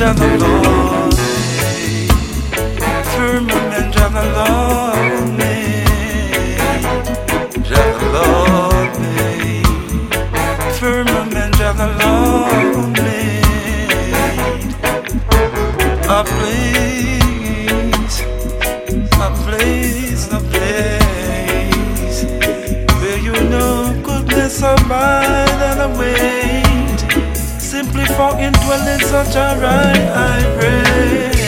Jah the Lord made. Firmament Jah the Lord made. Jah the Lord made. Firmament Jah the Lord made. A place, a place, a place where you know goodness abide and await. Simply for indwelling such a right I pray.